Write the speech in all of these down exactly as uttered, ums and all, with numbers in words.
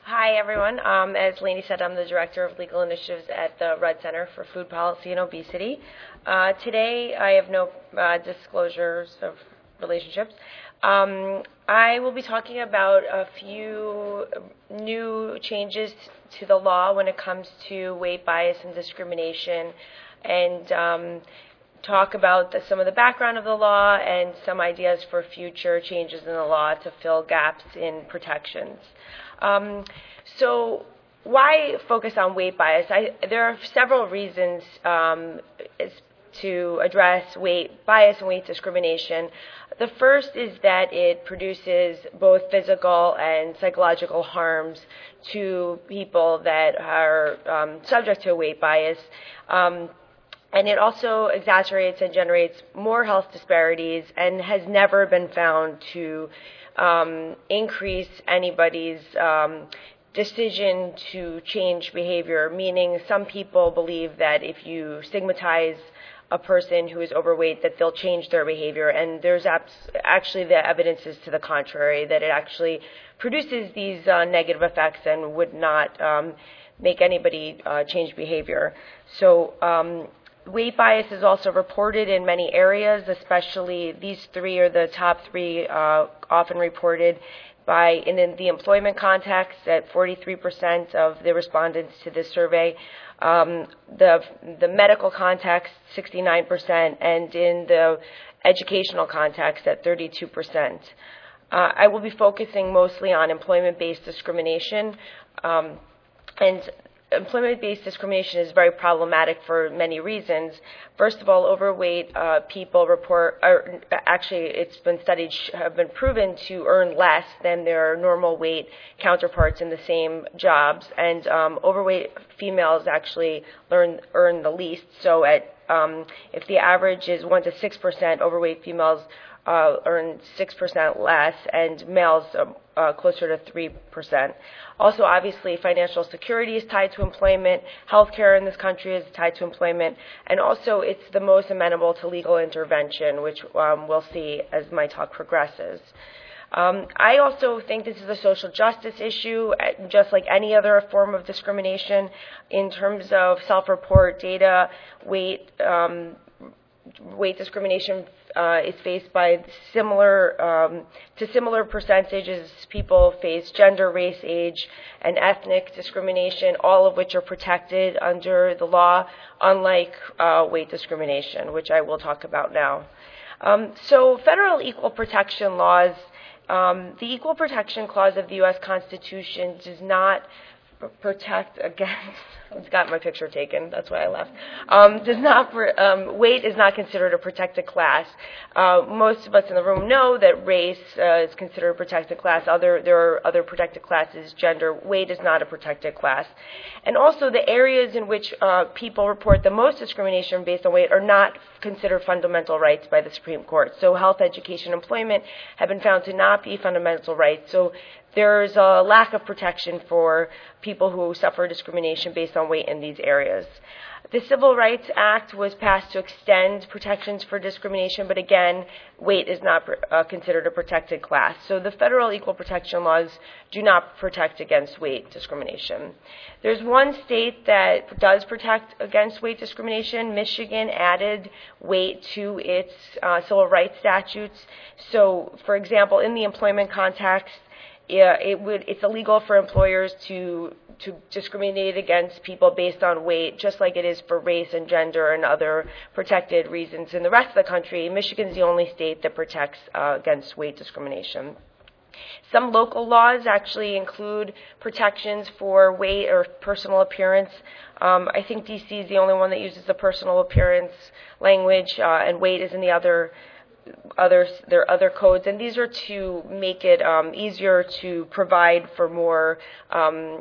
Hi, everyone. Um, as Lainey said, I'm the Director of Legal Initiatives at the Rudd Center for Food Policy and Obesity. Uh, today, I have no uh, disclosures of relationships. Um, I will be talking about a few new changes to the law when it comes to weight bias and discrimination, and um, talk about the, some of the background of the law and some ideas for future changes in the law to fill gaps in protections. Um, so why focus on weight bias? I, there are several reasons um, to address weight bias and weight discrimination. The first is that it produces both physical and psychological harms to people that are um, subject to weight bias. Um, And it also exacerbates and generates more health disparities and has never been found to um, increase anybody's um, decision to change behavior, meaning some people believe that if you stigmatize a person who is overweight, that they'll change their behavior. And there's abs- actually the evidence is to the contrary, that it actually produces these uh, negative effects and would not um, make anybody uh, change behavior. So um, weight bias is also reported in many areas, especially these three are the top three uh, often reported by in the employment context at forty-three percent of the respondents to this survey, um, the the medical context sixty-nine percent, and in the educational context at thirty-two percent. Uh, I will be focusing mostly on employment-based discrimination, um, and employment-based discrimination is very problematic for many reasons. First of all, overweight uh, people report, or actually it's been studied, have been proven to earn less than their normal weight counterparts in the same jobs, and um, overweight females actually earn, earn the least. So at um, if the average is one to six percent, overweight females Uh, earn six percent less, and males uh, uh, closer to three percent. Also, obviously, financial security is tied to employment. Healthcare in this country is tied to employment. And also, it's the most amenable to legal intervention, which um, we'll see as my talk progresses. Um, I also think this is a social justice issue, just like any other form of discrimination. In terms of self-report data, weight, um, weight discrimination Uh, is faced by similar um, to similar percentages. People face gender, race, age, and ethnic discrimination, all of which are protected under the law, unlike uh, weight discrimination, which I will talk about now. Um, so federal equal protection laws, um, the Equal Protection Clause of the U S Constitution does not protect against, I got my picture taken, that's why I left, um, does not, um, weight is not considered a protected class. Uh, most of us in the room know that race uh, is considered a protected class. Other, there are other protected classes. Gender, weight is not a protected class. And also the areas in which uh, people report the most discrimination based on weight are not considered fundamental rights by the Supreme Court. So health, education, employment have been found to not be fundamental rights. So there's a lack of protection for people who suffer discrimination based on weight in these areas. The Civil Rights Act was passed to extend protections for discrimination, but again, weight is not uh, considered a protected class. So the federal equal protection laws do not protect against weight discrimination. There's one state that does protect against weight discrimination. Michigan added weight to its uh, civil rights statutes. So, for example, in the employment context, Yeah, it would. It's illegal for employers to to discriminate against people based on weight, just like it is for race and gender and other protected reasons. In the rest of the country, Michigan's the only state that protects uh, against weight discrimination. Some local laws actually include protections for weight or personal appearance. Um, I think D C is the only one that uses the personal appearance language, uh, and weight is in the other. Others, there are other codes, and these are to make it um, easier to provide for more, um,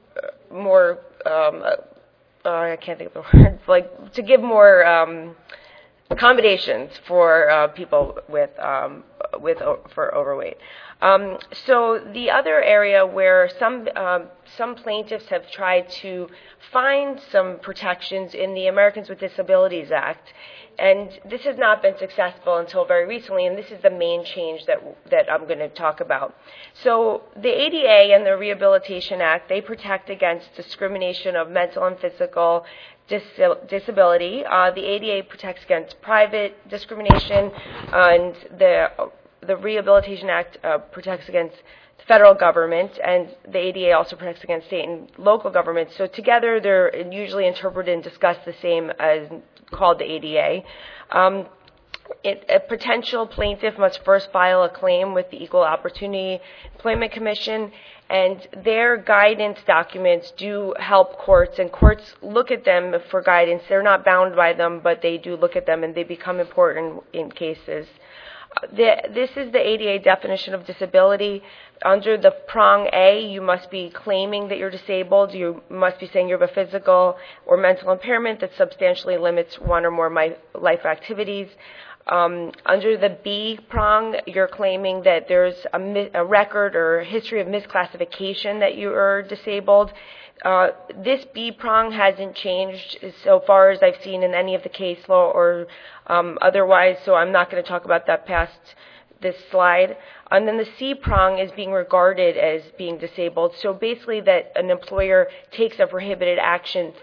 more. Um, uh, I can't think of the word. Like to give more um, accommodations for uh, people with um, with for overweight. Um, so the other area where some um, some plaintiffs have tried to find some protections in the Americans with Disabilities Act, and this has not been successful until very recently, and this is the main change that that I'm going to talk about. So the A D A and the Rehabilitation Act, they protect against discrimination of mental and physical dis- disability. Uh, the A D A protects against private discrimination, and the the Rehabilitation Act uh, protects against the federal government, and the A D A also protects against state and local governments. So together, they're usually interpreted and discussed the same as called the A D A. Um, it, a potential plaintiff must first file a claim with the Equal Opportunity Employment Commission, and their guidance documents do help courts, and courts look at them for guidance. They're not bound by them, but they do look at them, and they become important in cases. The, this is the A D A definition of disability. Under the prong A, you must be claiming that you're disabled. You must be saying you have a physical or mental impairment that substantially limits one or more my, life activities. Um, under the B prong, you're claiming that there's a, mi- a record or a history of misclassification that you are disabled. Uh, this B prong hasn't changed so far as I've seen in any of the case law or um, otherwise, so I'm not going to talk about that past this slide. And then the C prong is being regarded as being disabled. So basically that an employer takes a prohibited action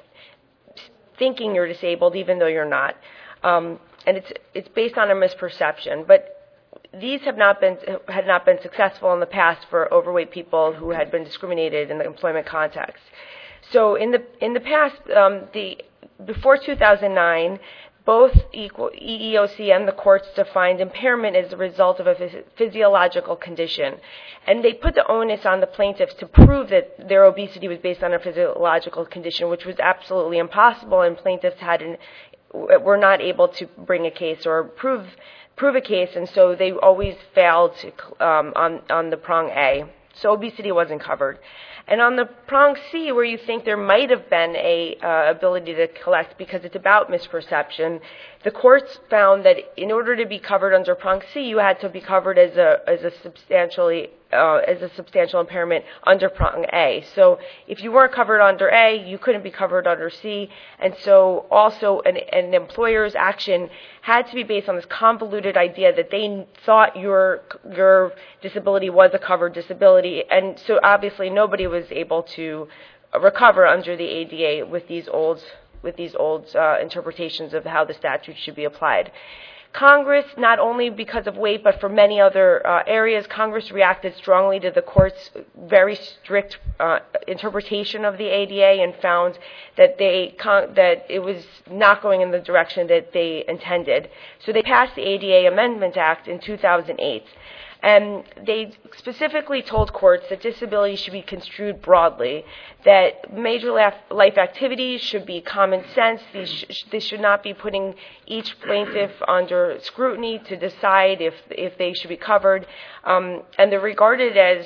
thinking you're disabled even though you're not. Um, and it's it's based on a misperception. But these have not been had not been successful in the past for overweight people who had been discriminated in the employment context. So in the in the past, um, the before two thousand nine, both equal, E E O C and the courts defined impairment as a result of a phys- physiological condition, and they put the onus on the plaintiffs to prove that their obesity was based on a physiological condition, which was absolutely impossible, and plaintiffs hadn't were not able to bring a case or prove. prove a case, and so they always failed to, um, on, on the prong A. So obesity wasn't covered. And on the prong C, where you think there might have been a uh, ability to collect because it's about misperception, the courts found that in order to be covered under prong C, you had to be covered as a as a substantially uh, as a substantial impairment under prong A. So if you weren't covered under A, you couldn't be covered under C. And so also an, an employer's action had to be based on this convoluted idea that they thought your your disability was a covered disability, and so obviously nobody was able to recover under the A D A with these old with these old uh, interpretations of how the statute should be applied. Congress, not only because of weight, but for many other uh, areas, Congress reacted strongly to the court's very strict uh, interpretation of the A D A and found that they con- that it was not going in the direction that they intended. So they passed the A D A Amendment Act in two thousand eight. And they specifically told courts that disability should be construed broadly, that major life activities should be common sense. These sh- they should not be putting each plaintiff under scrutiny to decide if if they should be covered. Um, and the regarded as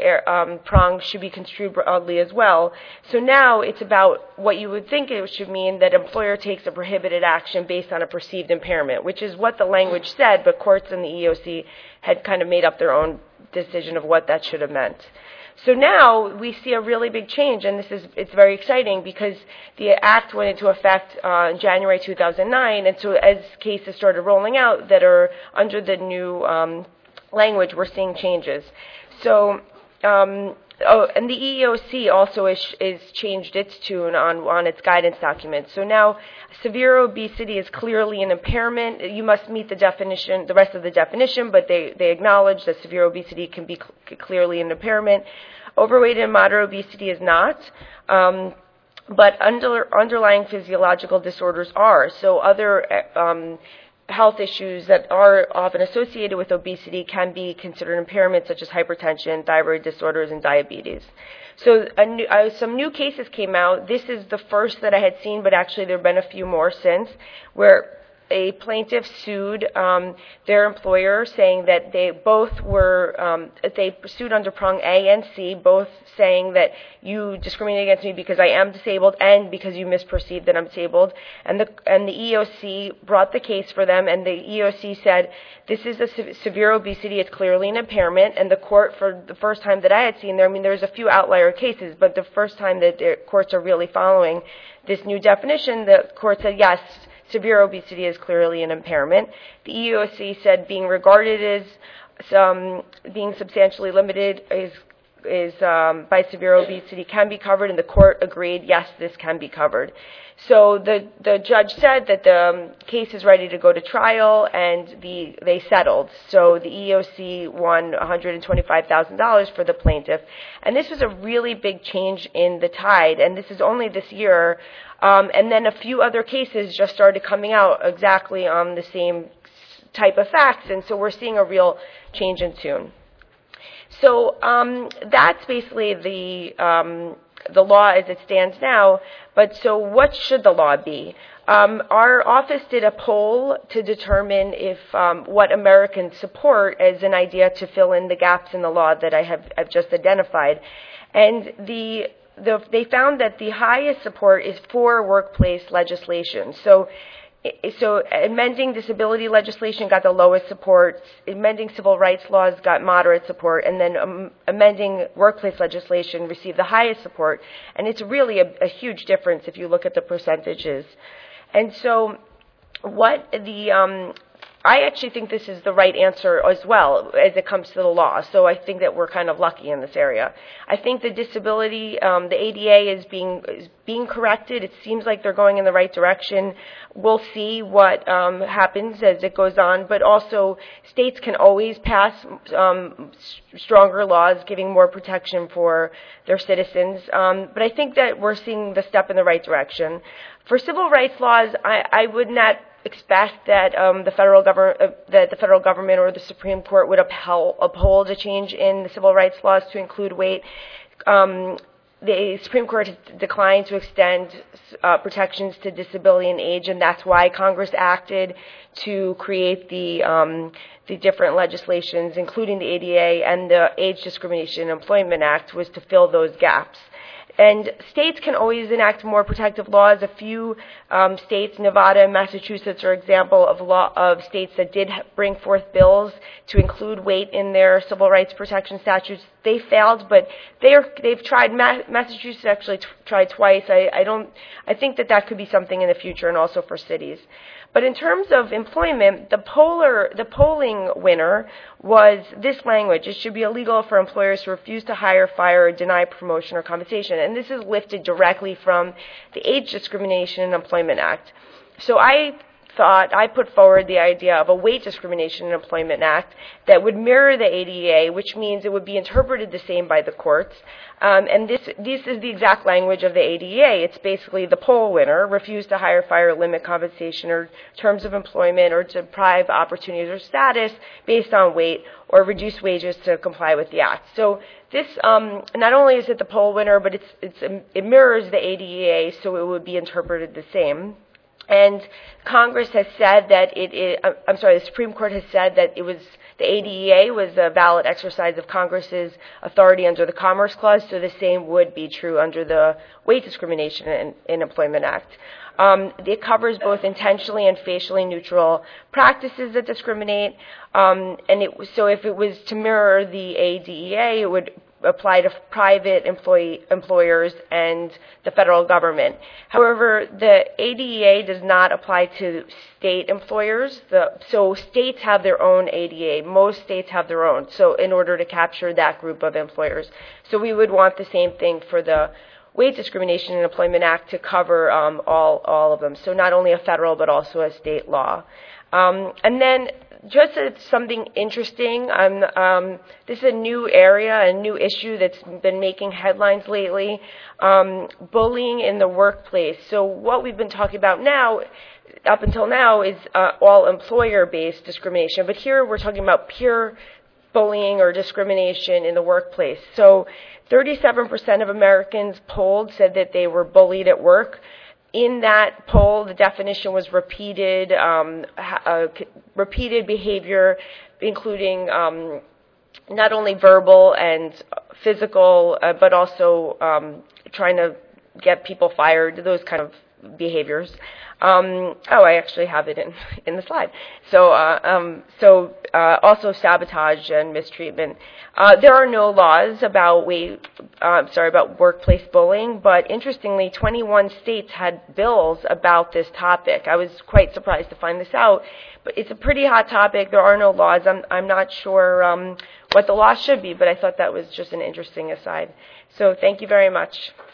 um, prongs should be construed broadly as well. So now it's about what you would think it should mean, that employer takes a prohibited action based on a perceived impairment, which is what the language said, but courts and the E E O C had kind of made up their own decision of what that should have meant. So now we see a really big change, and this is it's very exciting because the act went into effect uh, in January two thousand nine, and so as cases started rolling out that are under the new um, language, we're seeing changes. So. Um, Oh, and the E E O C also is, is changed its tune on, on its guidance document. So now severe obesity is clearly an impairment. You must meet the definition, the rest of the definition, but they, they acknowledge that severe obesity can be cl- clearly an impairment. Overweight and moderate obesity is not. Um, but under, underlying physiological disorders are. So other um, health issues that are often associated with obesity can be considered impairments, such as hypertension, thyroid disorders, and diabetes. So a new, uh, some new cases came out. This is the first that I had seen, but actually there have been a few more since, where a plaintiff sued um, their employer, saying that they both were, um, they sued under prong A and C, both saying that you discriminated against me because I am disabled and because you misperceived that I'm disabled. And the and the E E O C brought the case for them, and the E E O C said, this is a se- severe obesity, it's clearly an impairment, and the court, for the first time that I had seen there, I mean, there's a few outlier cases, but the first time that the courts are really following this new definition, the court said, yes, severe obesity is clearly an impairment. The E E O C said being regarded as um, being substantially limited is is um, by severe obesity can be covered, and the court agreed, yes, this can be covered. So the the judge said that the um, case is ready to go to trial, and the they settled. So the E E O C won one hundred twenty-five thousand dollars for the plaintiff, and this was a really big change in the tide, and this is only this year. Um, and then a few other cases just started coming out exactly on the same type of facts, and so we're seeing a real change in tune. So um, that's basically the um, the law as it stands now. But so what should the law be? Um, our office did a poll to determine if um, what Americans support as an idea to fill in the gaps in the law that I have I've just identified, and the The, they found that the highest support is for workplace legislation. So, so amending disability legislation got the lowest support, amending civil rights laws got moderate support, and then um, amending workplace legislation received the highest support. And it's really a, a huge difference if you look at the percentages. And so what the... Um, I actually think this is the right answer as well as it comes to the law. So I think that we're kind of lucky in this area. I think the disability, um, the A D A is being is being corrected. It seems like they're going in the right direction. We'll see what um, happens as it goes on. But also, states can always pass um, stronger laws, giving more protection for their citizens. Um, but I think that we're seeing the step in the right direction. For civil rights laws, I, I would not expect that um, the federal government, uh, that the federal government or the Supreme Court would uphold, uphold a change in the civil rights laws to include weight. Um, the Supreme Court has declined to extend uh, protections to disability and age, and that's why Congress acted to create the um, the different legislations, including the A D A and the Age Discrimination and Employment Act, was to fill those gaps. And states can always enact more protective laws. A few um, states, Nevada and Massachusetts, are example of law of states that did bring forth bills to include weight in their civil rights protection statutes. They failed, but they're they've tried. Ma- Massachusetts actually t- tried twice. I, I don't. I think that that could be something in the future, and also for cities. But in terms of employment, the polar, the polling winner was this language: it should be illegal for employers to refuse to hire, fire, or deny promotion or compensation. And this is lifted directly from the Age Discrimination and Employment Act. So I thought, I put forward the idea of a Weight Discrimination and Employment Act that would mirror the A D A, which means it would be interpreted the same by the courts. Um, and this this is the exact language of the A D A. It's basically the poll winner: refuse to hire, fire, limit compensation or terms of employment, or deprive opportunities or status based on weight, or reduce wages to comply with the act. So this um, not only is it the poll winner, but it's it's it mirrors the A D A, so it would be interpreted the same. And Congress has said that it, it uh, I'm sorry, the Supreme Court has said that it was the A D E A was a valid exercise of Congress's authority under the Commerce Clause, so the same would be true under the Weight Discrimination and, and Employment Act. Um, it covers both intentionally and facially neutral practices that discriminate, um, and it, so if it was to mirror the A D E A, it would apply to private employee, employers and the federal government. However, the A D E A does not apply to state employers. The, so states have their own A D E A. Most states have their own, so in order to capture that group of employers. So we would want the same thing for the Weight Discrimination and Employment Act to cover um, all, all of them. So not only a federal, but also a state law. Um, and then just as something interesting, um, um, this is a new area, a new issue that's been making headlines lately, um, bullying in the workplace. So what we've been talking about now, up until now, is uh, all employer-based discrimination. But here we're talking about pure bullying or discrimination in the workplace. So thirty-seven percent of Americans polled said that they were bullied at work. in that poll, the definition was repeated, um, ha- uh, c- repeated behavior, including um, not only verbal and physical, uh, but also um, trying to get people fired, those kind of behaviors. Um, oh, I actually have it in, in the slide. So, uh, um, so uh, also sabotage and mistreatment. Uh, there are no laws about we, uh, sorry, about workplace bullying, but interestingly, twenty-one states had bills about this topic. I was quite surprised to find this out, but it's a pretty hot topic. There are no laws. I'm I'm not sure um, what the law should be, but I thought that was just an interesting aside. So, thank you very much.